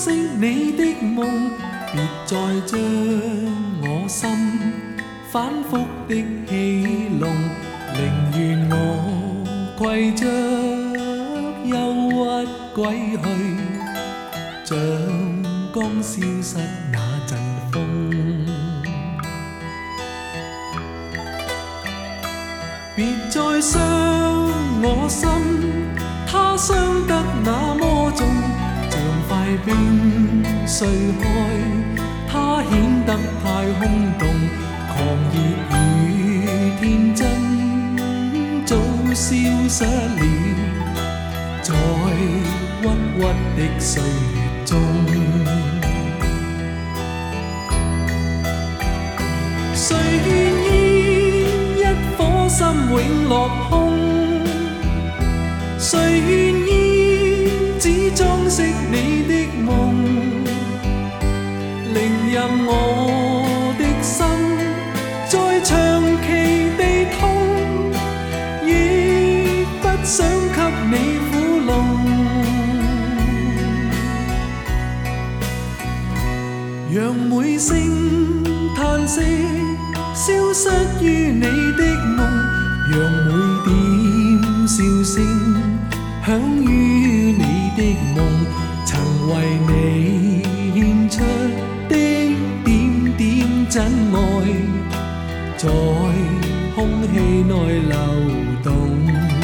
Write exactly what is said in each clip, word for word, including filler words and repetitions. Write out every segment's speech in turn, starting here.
飾你的夢，別再將我心反覆的戲弄，寧願我攜着憂鬱歸去，像剛消失那陣風。別再傷我心，它傷得那麼重，像塊冰碎開，它顯得太空洞，狂熱與天真早消失了，在鬱鬱的歲月中。誰願意一顆心永落空？誰願意只裝飾你的夢？令任我的心再長期地痛，亦不想給你苦弄。讓每聲嘆息消失於你的夢，讓每點笑聲響於你的夢，曾為你獻出的點點真愛，在空氣內流動。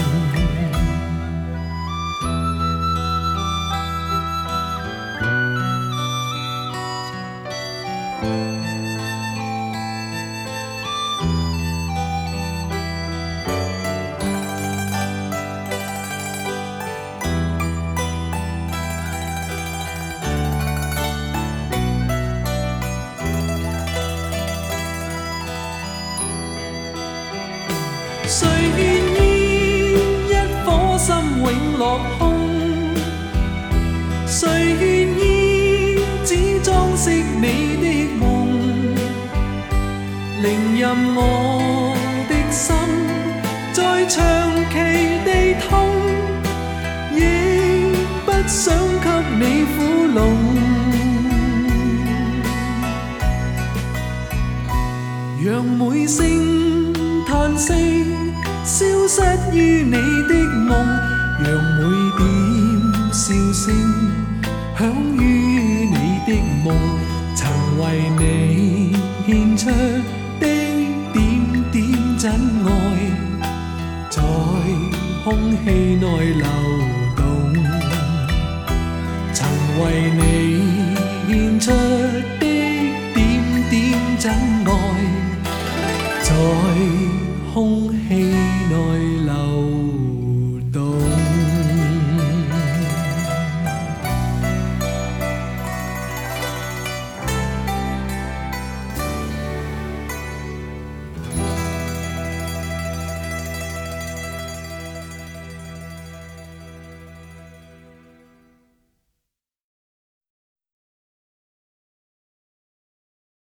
誰願意一顆心永落空？誰願意只裝飾你的夢？令任我的心再長期地痛，亦不想給你苦弄。讓每聲嘆息消失於你的夢，讓每點笑聲響於你的夢，曾為你獻出的點點真愛，在空氣內流動，曾為你獻出的點點真愛，在空氣內